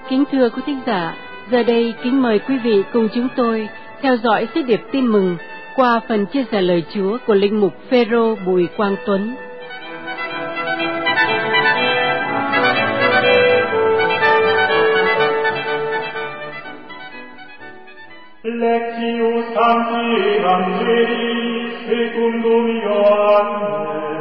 Kính thưa quý thính giả, giờ đây kính mời quý vị cùng chúng tôi theo dõi sứ điệp tin mừng qua phần chia sẻ lời Chúa của linh mục Phêrô Bùi Quang Tuấn. Lectio Sancti Evangelii secundum Ioannem.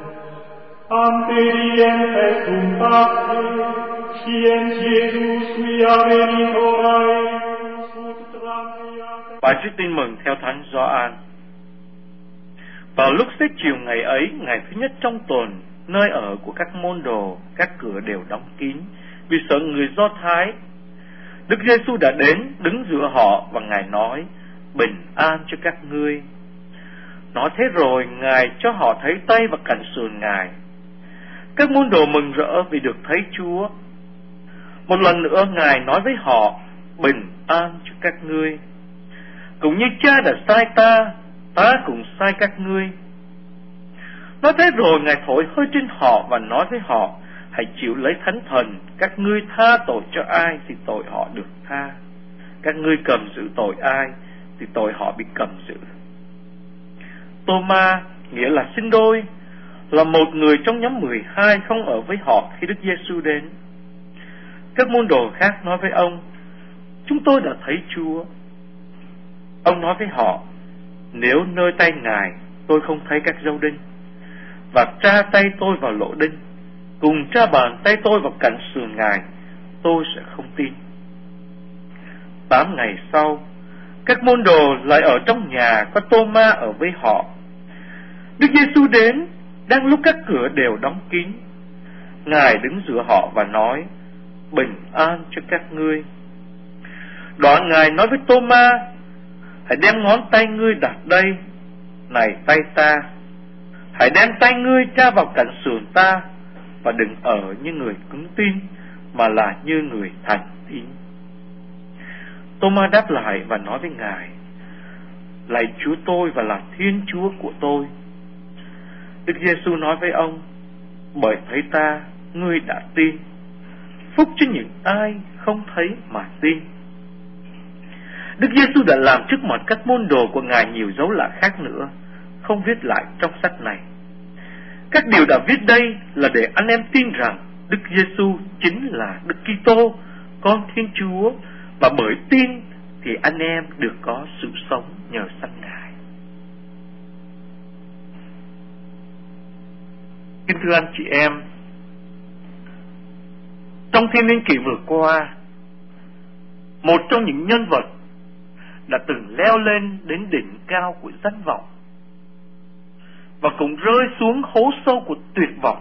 Anteriem sum Pacte, quien Jesus quia venitorae ut transiat. Bài trích tin mừng theo Thánh Gioan. Vào lúc xế chiều ngày ấy, ngày thứ nhất trong tuần, nơi ở của các môn đồ, các cửa đều đóng kín, vì sợ người Do Thái. Đức Giêsu đã đến, đứng giữa họ và Ngài nói: bình an cho các ngươi. Nói thế rồi, Ngài cho họ thấy tay và cẳng sườn Ngài. Các môn đồ mừng rỡ vì được thấy Chúa. Một lần nữa Ngài nói với họ: bình an cho các ngươi. Cũng như Cha đã sai ta, ta cũng sai các ngươi. Nói thế rồi Ngài thổi hơi trên họ và nói với họ: hãy chịu lấy Thánh Thần. Các ngươi tha tội cho ai thì tội họ được tha. Các ngươi cầm giữ tội ai thì tội họ bị cầm giữ. Tô-ma, nghĩa là sinh đôi, là một người trong nhóm 12 không ở với họ khi Đức Giêsu đến. Các môn đồ khác nói với ông: chúng tôi đã thấy Chúa. Ông nói với họ: nếu nơi tay Ngài tôi không thấy các dấu đinh, và tra tay tôi vào lỗ đinh, cùng tra bàn tay tôi vào cạnh sườn Ngài, tôi sẽ không tin. 8 ngày sau, các môn đồ lại ở trong nhà, có Tô-ma ở với họ. Đức Giêsu đến, đang lúc các cửa đều đóng kín. Ngài đứng giữa họ và nói: bình an cho các ngươi. Đoạn Ngài nói với Tô-ma: hãy đem ngón tay ngươi đặt đây, này tay ta. Hãy đem tay ngươi tra vào cạnh sườn ta, và đừng ở như người cứng tin, mà là như người thành tín. Tô-ma đáp lại và nói với Ngài: lạy Chúa tôi và là Thiên Chúa của tôi. Đức Giêsu nói với ông: bởi thấy ta, ngươi đã tin. Phúc cho những ai không thấy mà tin. Đức Giêsu đã làm trước mặt các môn đồ của Ngài nhiều dấu lạ khác nữa, không viết lại trong sách này. Các điều đã viết đây là để anh em tin rằng Đức Giêsu chính là Đức Kitô, con Thiên Chúa, và bởi tin thì anh em được có sự sống nhờ sanh Ngài. Kính thưa anh chị em, trong Thiên Niên Kỷ vừa qua, một trong những nhân vật đã từng leo lên đến đỉnh cao của danh vọng và cũng rơi xuống hố sâu của tuyệt vọng,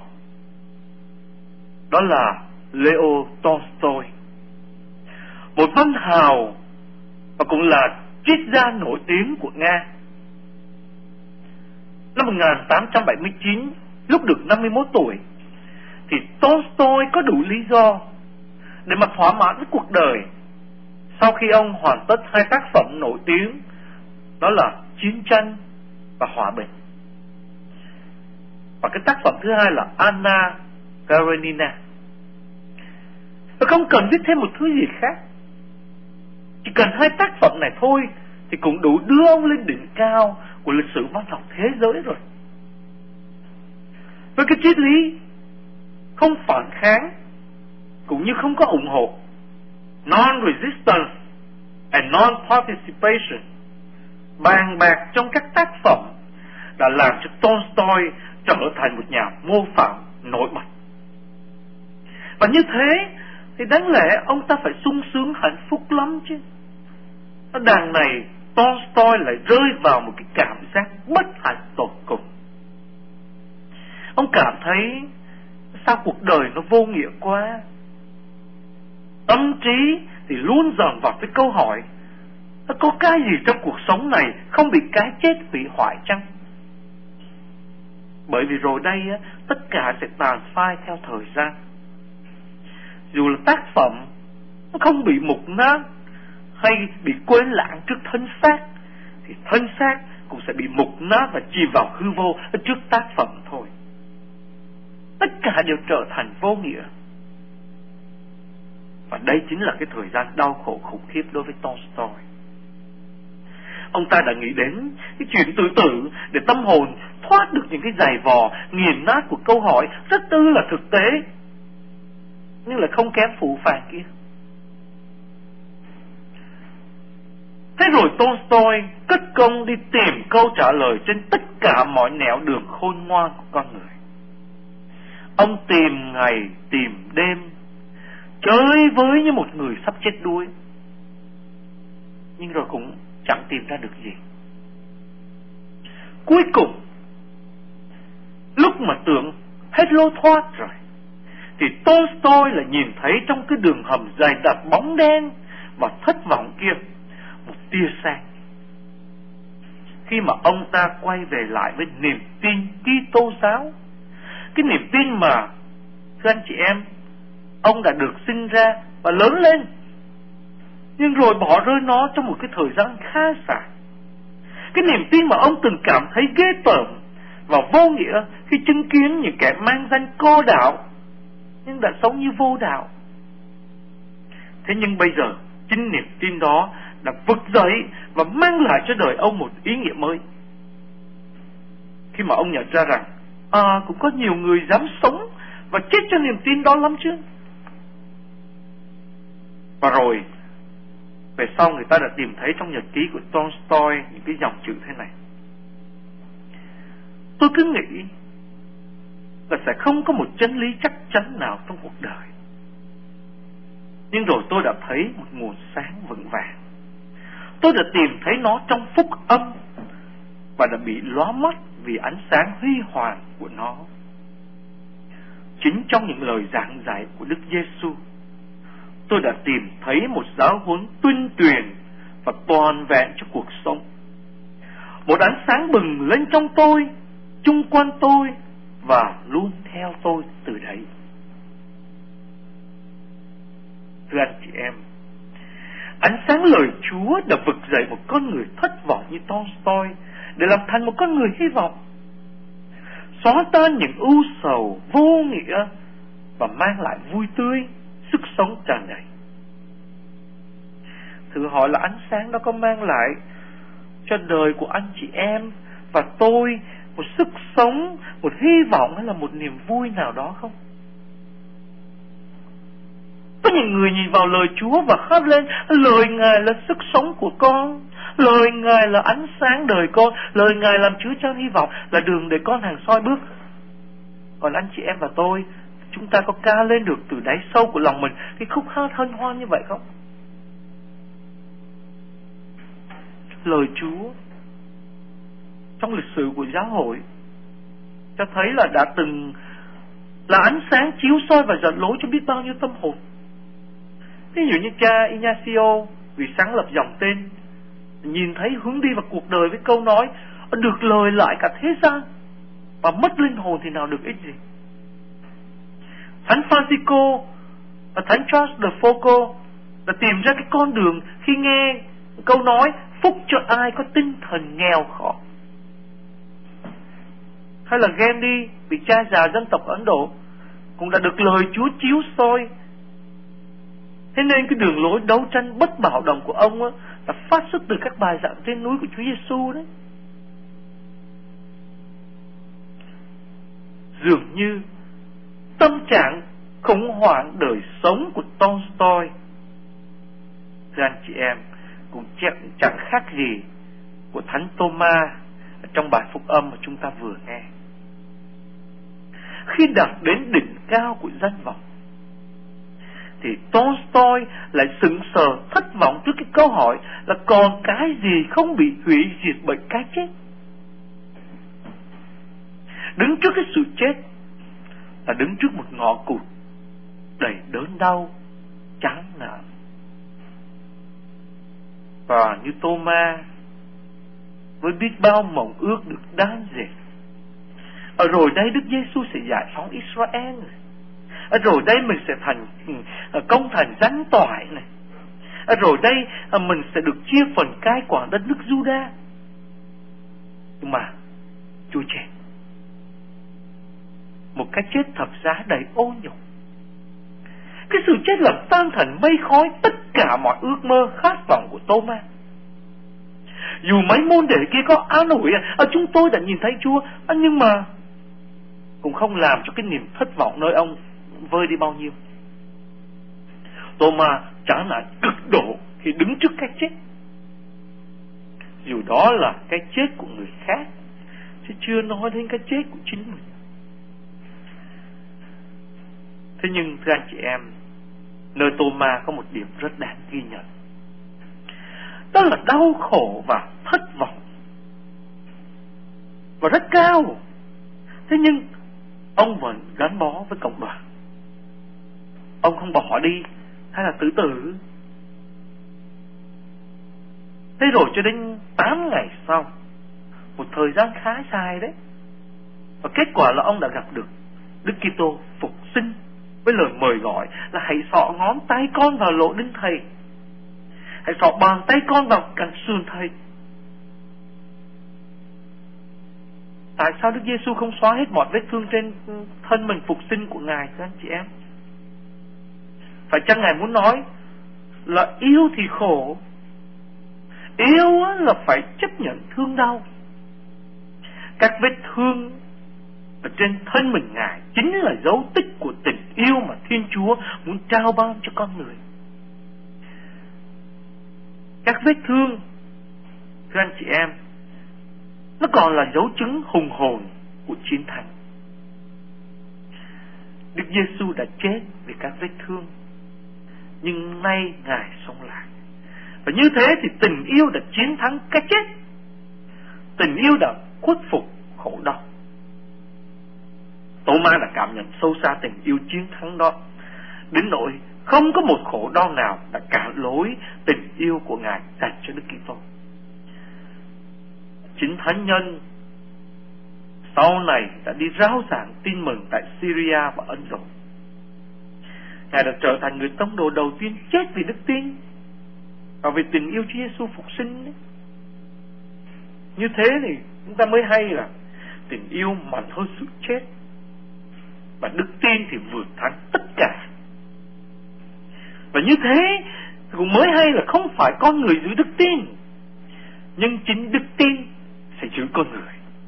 đó là Leo Tolstoy, một văn hào và cũng là triết gia nổi tiếng của Nga. Năm 1879, lúc được 51 tuổi, thì Tolstoy có đủ lý do để mà thỏa mãn với cuộc đời sau khi ông hoàn tất 2 tác phẩm nổi tiếng, đó là Chiến tranh và Hòa bình. Và cái tác phẩm thứ hai là Anna Karenina. Và không cần viết thêm một thứ gì khác, chỉ cần 2 tác phẩm này thôi thì cũng đủ đưa ông lên đỉnh cao của lịch sử văn học thế giới rồi. Với cái triết lý không phản kháng cũng như không có ủng hộ, non-resistance and non-participation, bàn bạc trong các tác phẩm đã làm cho Tolstoy trở thành một nhà mô phạm nổi bật. Và như thế thì đáng lẽ ông ta phải sung sướng hạnh phúc lắm chứ. Ở đằng này Tolstoy lại rơi vào một cái cảm giác bất hạnh tột cùng. Ông cảm thấy sao cuộc đời nó vô nghĩa quá. Tâm trí thì luôn dần vặt với câu hỏi: có cái gì trong cuộc sống này không bị cái chết hủy hoại chăng? Bởi vì rồi đây tất cả sẽ tàn phai theo thời gian. Dù là tác phẩm nó không bị mục nát hay bị quên lãng trước thân xác, thì thân xác cũng sẽ bị mục nát và chìm vào hư vô trước tác phẩm thôi. Tất cả đều trở thành vô nghĩa. Và đây chính là cái thời gian đau khổ khủng khiếp đối với Tolstoy. Ông ta đã nghĩ đến cái chuyện tự tử để tâm hồn thoát được những cái giày vò nghiền nát của câu hỏi rất tư là thực tế, nhưng là không kém phũ phàng kia. Thế rồi Tolstoy cất công đi tìm câu trả lời trên tất cả mọi nẻo đường khôn ngoan của con người. Ông tìm ngày tìm đêm, chơi với như một người sắp chết đuối, nhưng rồi cũng chẳng tìm ra được gì. Cuối cùng, lúc mà tưởng hết lối thoát rồi, thì Tolstoy lại nhìn thấy trong cái đường hầm dày đặc bóng đen và thất vọng kia một tia sáng. Khi mà ông ta quay về lại với niềm tin Kitô giáo, cái niềm tin mà, thưa anh chị em, ông đã được sinh ra và lớn lên, nhưng rồi bỏ rơi nó trong một cái thời gian khá dài. Cái niềm tin mà ông từng cảm thấy ghê tởm và vô nghĩa khi chứng kiến những kẻ mang danh co đạo nhưng đã sống như vô đạo. Thế nhưng bây giờ chính niềm tin đó đã vực dậy và mang lại cho đời ông một ý nghĩa mới. Khi mà ông nhận ra rằng cũng có nhiều người dám sống và chết cho niềm tin đó lắm chứ. Và rồi về sau người ta đã tìm thấy trong nhật ký của Tolstoy những cái dòng chữ thế này: tôi cứ nghĩ là sẽ không có một chân lý chắc chắn nào trong cuộc đời, nhưng rồi tôi đã thấy một nguồn sáng vững vàng. Tôi đã tìm thấy nó trong phúc âm và đã bị lóa mắt vì ánh sáng huy hoàng của nó. Chính trong những lời giảng dạy của Đức Giêsu, tôi đã tìm thấy một giáo huấn tuyên truyền và toàn vẹn cho cuộc sống. Một ánh sáng bừng lên trong tôi, chung quanh tôi và luôn theo tôi từ đấy. Thưa anh chị em, ánh sáng lời Chúa đã vực dậy một con người thất vọng như Tolstoy để làm thành một con người hy vọng, xóa tan những ưu sầu vô nghĩa và mang lại vui tươi, sức sống tràn đầy. Thử hỏi là ánh sáng đó có mang lại cho đời của anh chị em và tôi một sức sống, một hy vọng hay là một niềm vui nào đó không? Có những người nhìn vào lời Chúa và khóc lên: lời Ngài là sức sống của con, lời Ngài là ánh sáng đời con, lời Ngài làm chứa chan hy vọng, là đường để con hàng soi bước. Còn anh chị em và tôi, chúng ta có ca lên được từ đáy sâu của lòng mình cái khúc hát hân hoan như vậy không? Lời Chúa trong lịch sử của giáo hội cho thấy là đã từng là ánh sáng chiếu soi và dẫn lối cho biết bao nhiêu tâm hồn. Ví dụ như cha Ignacio, vì sáng lập dòng tên, nhìn thấy hướng đi vào cuộc đời với câu nói: được lời lại cả thế gian và mất linh hồn thì nào được ích gì. Thánh Francisco và Thánh Charles de Foucault đã tìm ra cái con đường khi nghe câu nói phúc cho ai có tinh thần nghèo khó. Hay là Gandhi, vị cha già dân tộc Ấn Độ, cũng đã được lời Chúa chiếu soi. Thế nên cái đường lối đấu tranh bất bạo động của ông là phát xuất từ các bài giảng trên núi của Chúa Giêsu đấy. Dường như tâm trạng khủng hoảng đời sống của Tolstoy, thưa anh chị em, cũng chẳng khác gì của Thánh Thomas trong bài phúc âm mà chúng ta vừa nghe. Khi đạt đến đỉnh cao của danh vọng, thì Tolstoy lại sững sờ thất vọng trước cái câu hỏi là còn cái gì không bị hủy diệt bởi cái chết. Đứng trước cái sự chết là đứng trước một ngõ cụt đầy đớn đau, chán nản. Và như Thomas, với biết bao mộng ước được đan dệt, rồi đây Đức Giêsu sẽ giải phóng Israel này. Rồi đây mình sẽ công thành danh toại này. Rồi đây mình sẽ được chia phần cai quản đất nước Juda. Nhưng mà Chúa chết một cái chết thập giá đầy ô nhục. Cái sự chết chết làm tan thành mây khói tất cả mọi ước mơ khát vọng của Tô-ma. Dù mấy môn đệ kia có an ủi chúng tôi đã nhìn thấy Chúa, nhưng mà cũng không làm cho cái niềm thất vọng nơi ông vơi đi bao nhiêu. Tô-ma chán nản cực độ khi đứng trước cái chết, dù đó là cái chết của người khác, chứ chưa nói đến cái chết của chính mình. Thế nhưng thưa anh chị em, nơi Tô-ma có một điểm rất đáng ghi nhận, đó là đau khổ và thất vọng, và rất cao. Thế nhưng ông vẫn gắn bó với cộng đoàn. Ông không bỏ đi hay là tự tử. Thế rồi cho đến 8 ngày sau, một thời gian khá dài đấy, và kết quả là ông đã gặp được Đức Kitô phục sinh với lời mời gọi là hãy xỏ ngón tay con vào lỗ đinh thầy, hãy xỏ bàn tay con vào cạnh sườn thầy. Tại sao Đức Giêsu không xóa hết mọi vết thương trên thân mình phục sinh của Ngài các anh chị em? Phải chăng Ngài muốn nói là yêu thì khổ, yêu là phải chấp nhận thương đau? Các vết thương ở trên thân mình Ngài chính là dấu tích của tình yêu mà Thiên Chúa muốn trao ban cho con người. Các vết thương, thưa anh chị em, nó còn là dấu chứng hùng hồn của chiến thắng. Đức Giêsu đã chết vì các vết thương, nhưng nay Ngài sống lại. Và như thế thì tình yêu đã chiến thắng cái chết. Tình yêu đã khuất phục khổ đau. Tô-ma đã cảm nhận sâu xa tình yêu chiến thắng đó, đến nỗi không có một khổ đau nào đã cản lối tình yêu của Ngài dành cho Đức Kitô. Chính thánh nhân sau này đã đi rao giảng tin mừng tại Syria và Ấn Độ. Ngài đã trở thành người tông đồ đầu tiên chết vì đức tin và vì tình yêu Chúa Giêsu phục sinh đấy. Như thế thì chúng ta mới hay là tình yêu mạnh hơn sự chết, và đức tin thì vượt thắng tất cả. Và như thế cũng mới hay là không phải con người giữ đức tin, nhưng chính đức tin sẽ giữ con người.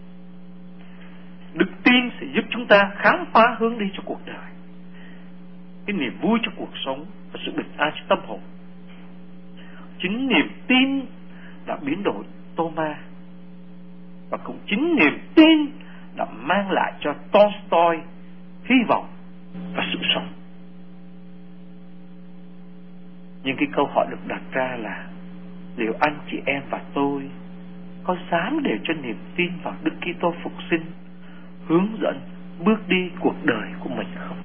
Đức tin sẽ giúp chúng ta khám phá hướng đi cho cuộc đời, cái niềm vui cho cuộc sống và sự bình an cho tâm hồn. Chính niềm tin đã biến đổi Tô-ma, và cũng chính niềm tin đã mang lại cho Tolstoy hy vọng và sự sống. Nhưng cái câu hỏi được đặt ra là liệu anh chị em và tôi có dám để cho niềm tin vào Đức Kitô phục sinh hướng dẫn bước đi cuộc đời của mình không?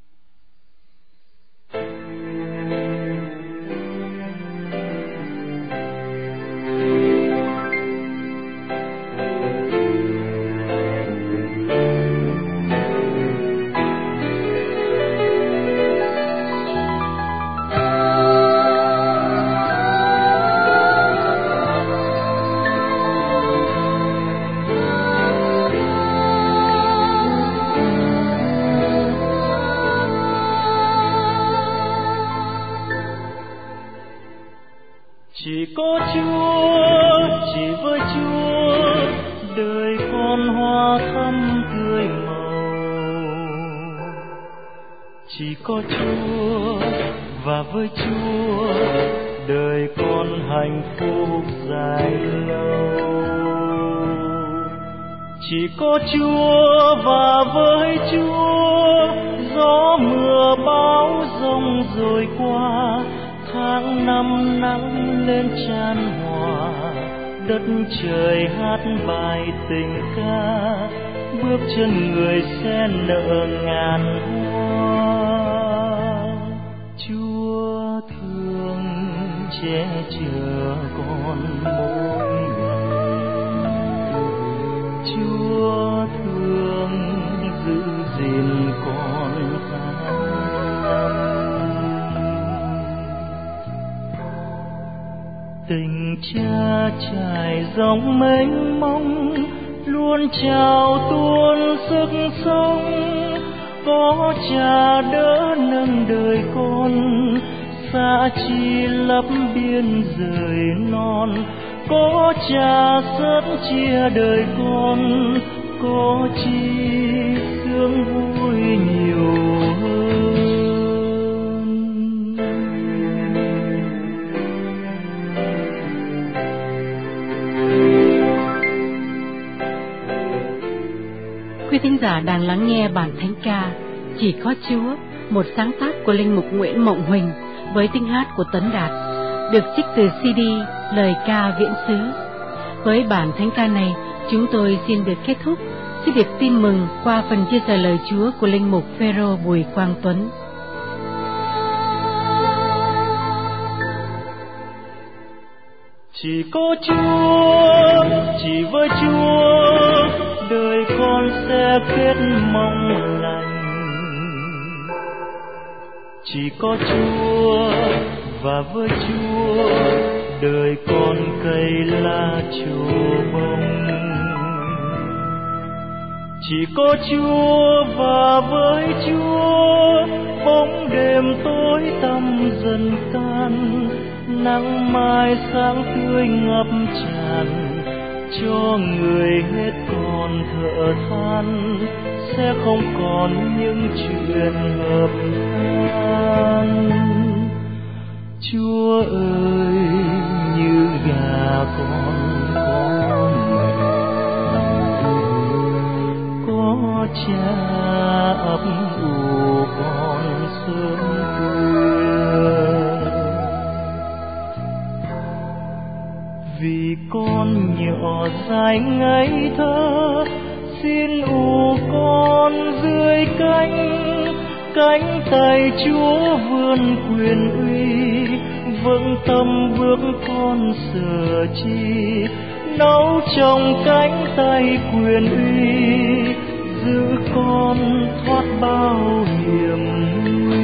Chỉ có Chúa, chỉ với Chúa, đời con hoa thắm tươi màu. Chỉ có Chúa và với Chúa, đời con hạnh phúc dài lâu. Chỉ có Chúa và với Chúa, gió mưa bão giông rồi qua, tháng năm nắng lên chan hòa, đất trời hát bài tình ca, bước chân người sẽ nở ngàn hoa. Chúa thương che chở con mỗi ngày, Chúa thương giữ gìn con tình cha trải dòng mênh mông, luôn trào tuôn sức sống, có cha đỡ nâng đời con. con, xa chi lấp biên rời non. Có cha rất chia đời con, có chi sướng vui nhiều hơn. Quý thính giả đang lắng nghe bản thánh ca Chỉ Có Chúa, một sáng tác của linh mục Nguyễn Mộng Huỳnh với tiếng hát của Tấn Đạt, được trích từ CD Lời Ca Viễn Xứ. Với bản thánh ca này, chúng tôi xin được kết thúc sứ điệp tin mừng qua phần chia sẻ lời Chúa của linh mục Phêrô Bùi Quang Tuấn. Chỉ có Chúa, chỉ với Chúa, đời con sẽ kết mong lành. Chỉ có Chúa và với Chúa, đời con cây lá trổ bông. Chỉ có Chúa và với Chúa, bóng đêm tối tăm dần tan, nắng mai sáng tươi ngập tràn, cho người hết còn thở than, sẽ không còn những chuyện hợp than. Chúa ơi, như gà con có mẹ, có cha ấp ủ con sớm khuya. Vì con nhỏ dài ngây thơ, xin ủ con dưới cánh tay Chúa vươn quyền uy, vững tâm bước con sửa chi, nấu trong cánh tay quyền uy, giữ con thoát bao hiểm nguy.